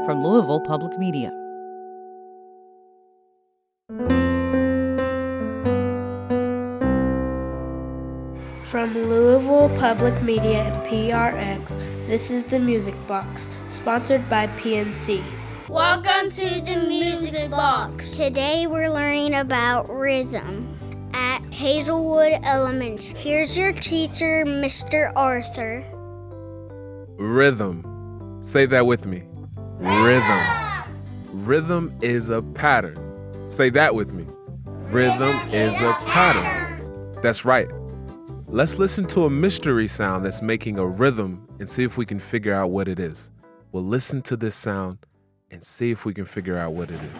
from Louisville Public Media. From Louisville Public Media and PRX, this is The Music Box, sponsored by PNC. Welcome to The Music Box. Today we're learning about rhythm at Hazelwood Elementary. Here's your teacher, Mr. Arthur. Rhythm. Say that with me. Rhythm. Rhythm is a pattern. Say that with me. Rhythm is a pattern. That's right. Let's listen to a mystery sound that's making a rhythm and see if we can figure out what it is. We'll listen to this sound and see if we can figure out what it is.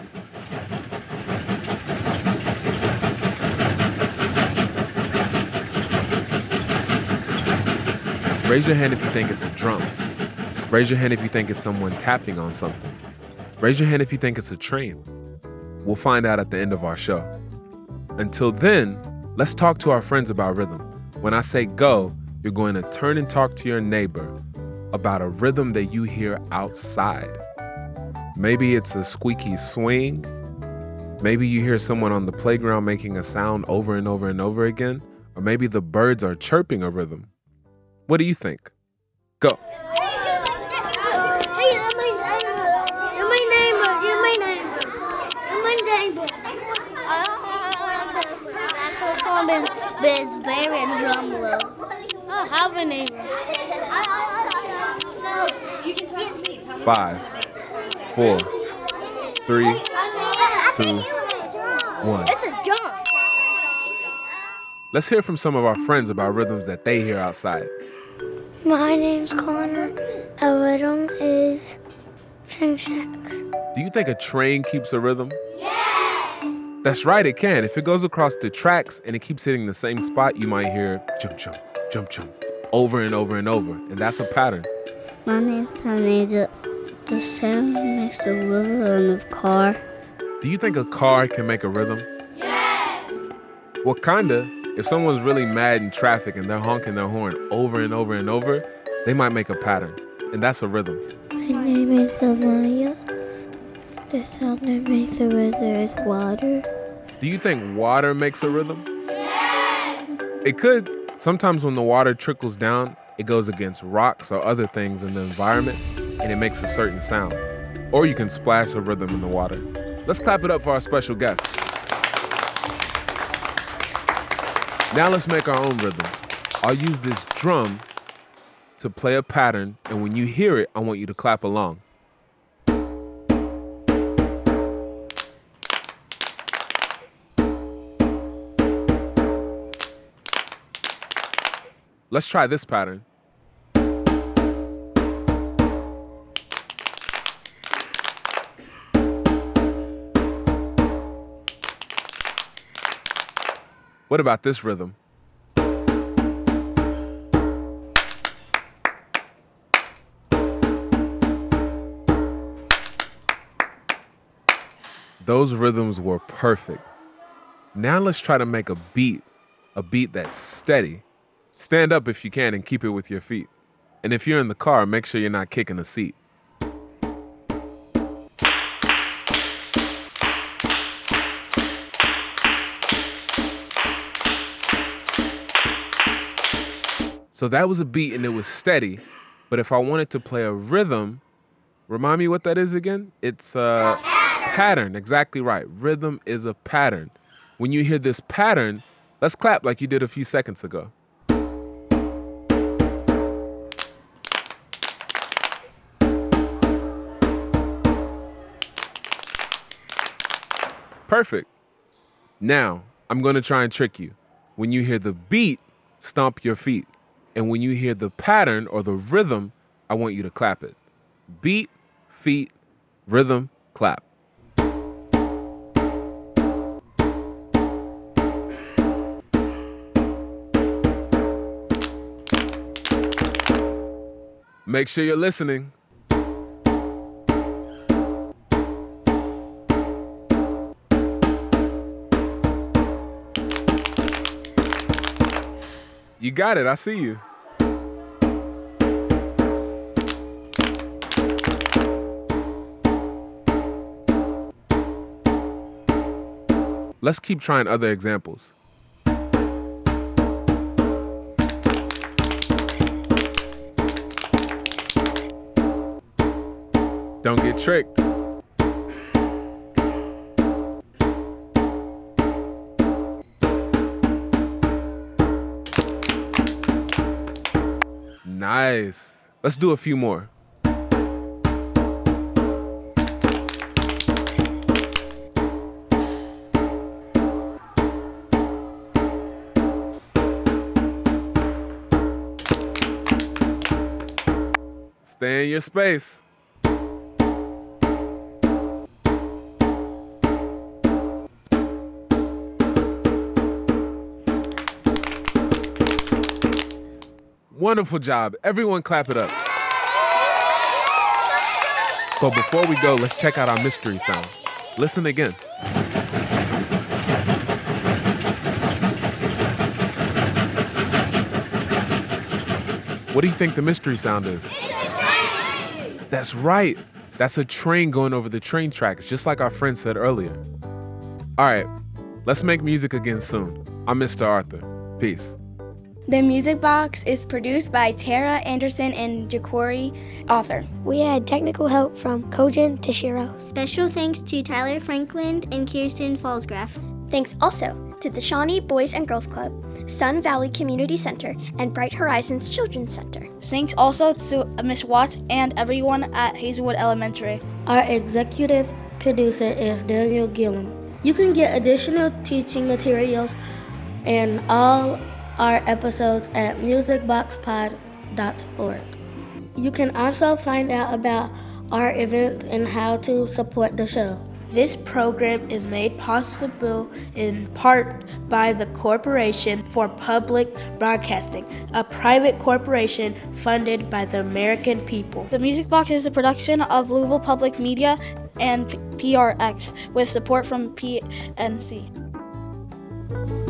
Raise your hand if you think it's a drum. Raise your hand if you think it's someone tapping on something. Raise your hand if you think it's a train. We'll find out at the end of our show. Until then, let's talk to our friends about rhythm. When I say go, you're going to turn and talk to your neighbor about a rhythm that you hear outside. Maybe it's a squeaky swing. Maybe you hear someone on the playground making a sound over and over and over again. Or maybe the birds are chirping a rhythm. What do you think? Go. But it's very drumlow. I have a neighbor. 5, 4, 3, 2, 1. It's a drum. Let's hear from some of our friends about rhythms that they hear outside. My name's Connor. A rhythm is train tracks. Do you think a train keeps a rhythm? That's right, it can. If it goes across the tracks and it keeps hitting the same spot, you might hear jump, jump, jump, jump, over and over and over. And that's a pattern. My name's Taneja. The sound makes a rhythm in a car. Do you think a car can make a rhythm? Yes! Well, kinda. If someone's really mad in traffic and they're honking their horn over and over and over, they might make a pattern. And that's a rhythm. My name is Amaya. The sound that makes a rhythm is water. Do you think water makes a rhythm? Yes! It could. Sometimes when the water trickles down, it goes against rocks or other things in the environment, and it makes a certain sound. Or you can splash a rhythm in the water. Let's clap it up for our special guest. Now let's make our own rhythms. I'll use this drum to play a pattern, and when you hear it, I want you to clap along. Let's try this pattern. What about this rhythm? Those rhythms were perfect. Now let's try to make a beat that's steady. Stand up if you can and keep it with your feet. And if you're in the car, make sure you're not kicking the seat. So that was a beat and it was steady. But if I wanted to play a rhythm, remind me what that is again? It's a pattern. Exactly right. Rhythm is a pattern. When you hear this pattern, let's clap like you did a few seconds ago. Perfect. Now, I'm going to try and trick you. When you hear the beat, stomp your feet. And when you hear the pattern or the rhythm, I want you to clap it. Beat, feet, rhythm, clap. Make sure you're listening. You got it. I see you. Let's keep trying other examples. Don't get tricked. Nice. Let's do a few more. Stay in your space. Wonderful job. Everyone clap it up. But before we go, let's check out our mystery sound. Listen again. What do you think the mystery sound is? That's right. That's a train going over the train tracks, just like our friend said earlier. All right, let's make music again soon. I'm Mr. Arthur. Peace. The Music Box is produced by Tara Anderson and Jacori Author. We had technical help from Kojin Tashiro. Special thanks to Tyler Franklin and Kirsten Falsgraf. Thanks also to the Shawnee Boys and Girls Club, Sun Valley Community Center, and Bright Horizons Children's Center. Thanks also to Miss Watts and everyone at Hazelwood Elementary. Our executive producer is Daniel Gillen. You can get additional teaching materials and all our episodes at musicboxpod.org. You can also find out about our events and how to support the show. This program is made possible in part by the Corporation for Public Broadcasting, a private corporation funded by the American people. The Music Box is a production of Louisville Public Media and PRX with support from PNC.